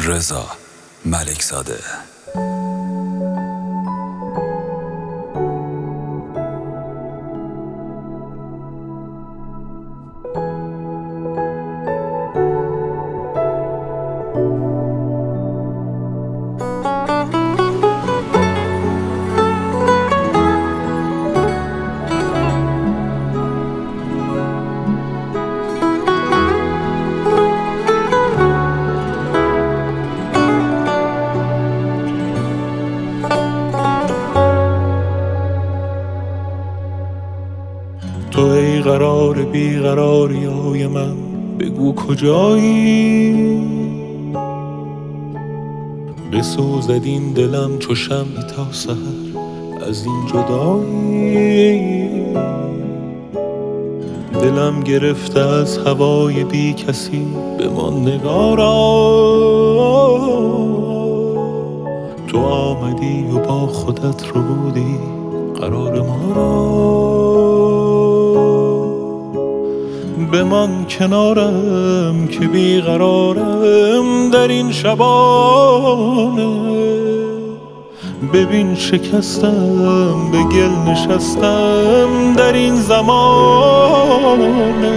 رضا ملکزاده. تو ای قرار بیقراری های من، بگو کجایی؟ بسوزد این دلم چو شمعی تا سحر از این جدایی. دلم گرفته از هوای بی کسی، بمان نگارا. تو آمدی و با خودت رو بودی قرار ما را. بمان کنارم که بیقرارم در این شبانه. ببین شکستم، به گل نشستم در این زمانه.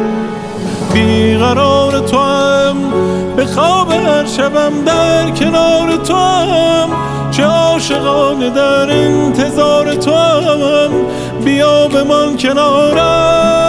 بیقرار تو هم، به خواب هر شبم در کنار تو هم. چه عاشقانه در انتظار تو هم، بیا بمان کنارم.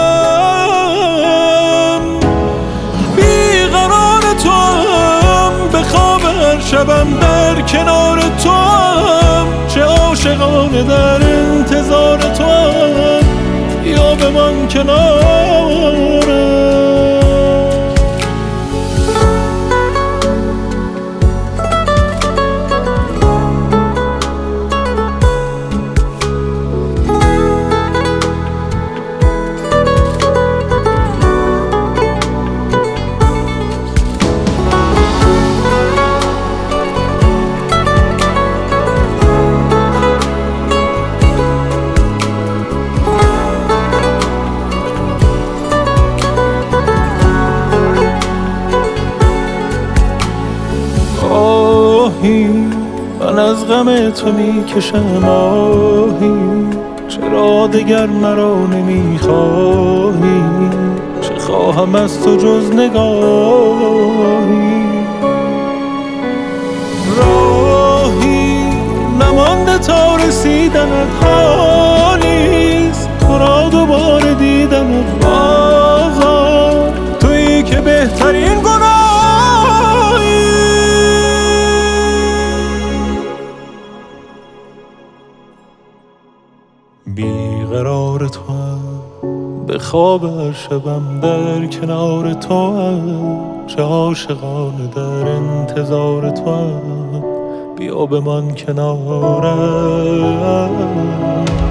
بیقرار تو هم، به خواب هر شبم در کنار تو هم. چه عاشقانه در انتظار تو هم، بیا بمان کنارم. من از غم تو میکشم آهی، چرا دگر مرا نمیخواهی؟ چه خواهم از تو جز نگاهی؟ راهی نمانده تا رسیدنت، حالیست تو را دوباره دیدنت. آقا تویی که بهترین گناهی. بیقرار تو هم، به خواب هر شبم در کنار تو هم. چه عاشقانه در انتظار تو هم، بیا بمان کنارم.